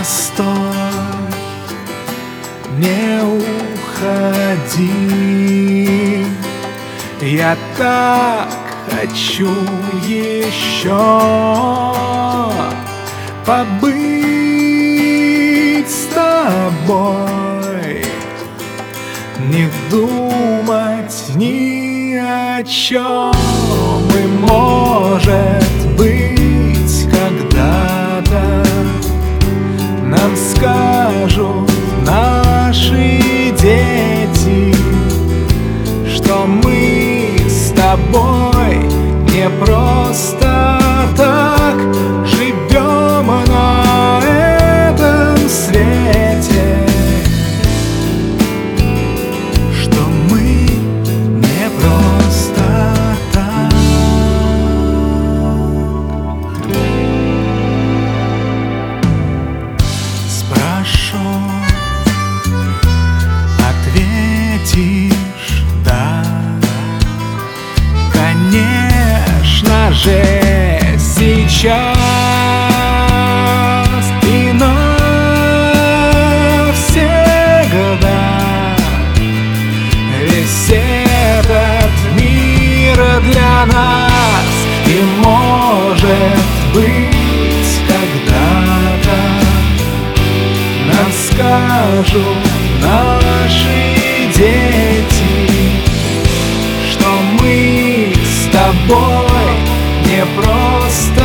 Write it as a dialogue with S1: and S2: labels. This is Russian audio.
S1: постой, не уходи. Я так хочу еще побыть с тобой, не думать ни о чем. И может быть, когда-то нам скажут наши дети, что мы с тобой не просто так живем на этом свете, что мы не просто так. Спрошу, ответишь да. Конечно же, сейчас и навсегда весь этот мир для нас. И может быть, когда-то нам скажут наши дети, что мы с тобой не просто